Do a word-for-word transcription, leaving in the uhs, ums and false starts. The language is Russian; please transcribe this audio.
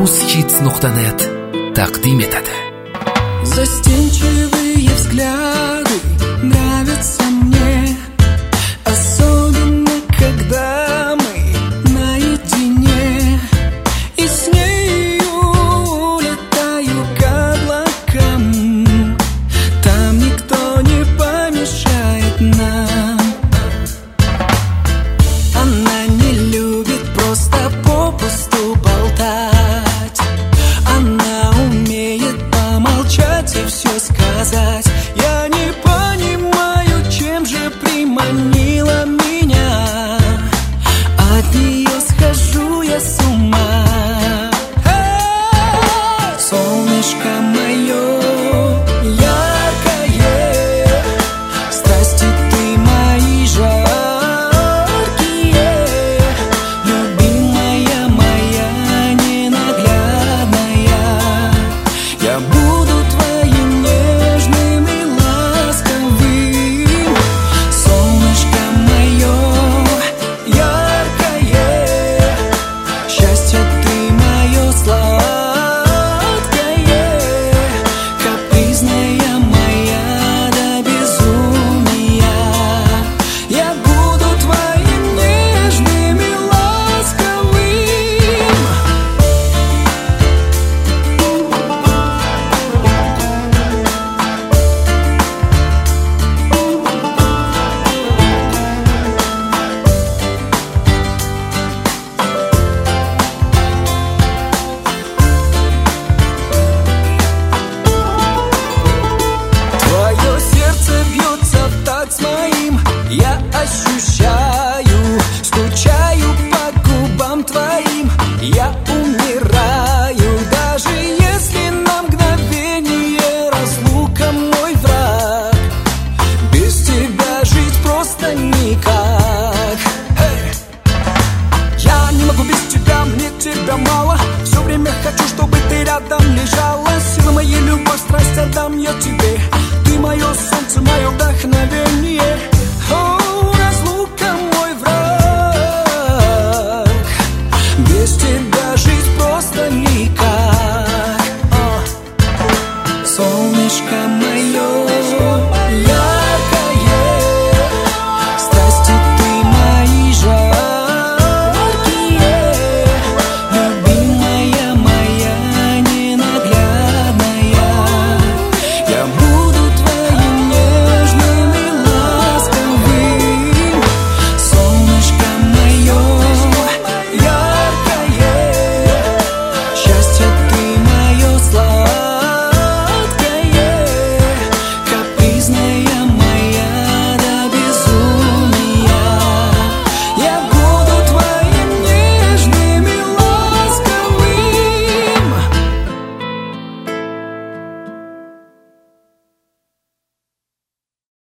Newshits nuqta net taqdim etadi. Застенчивые взгляды нравятся мне, особенно когда мы наедине, и с нею улетаю к облакам. Там никто не помешает нам. Она не любит просто попусту болтать. Она умеет помолчать и все сказать. Я не понимаю, чем же приманила меня. От нее схожу я с ума. Солнышко мое яркое, страсти ты мои жаркие, любимая моя ненаглядная. Я буду твоим нежным и ласковым. Солнышко мое яркое, счастье ты мое сладкое, капризная моя до безумия. Я буду твоим нежным и ласковым. Твое сердце бьется в такт с моим, я ощущаю, скучаю по губам твоим, я умираю, даже если на мгновение разлука мой враг. Без тебя жить просто никак. Эй! Я не могу без тебя, мне тебя мало. Все время хочу, чтобы ты рядом лежала. Сила моей, любовь, страсть отдам я тебе. Ты мое солнце, мое вдохновение.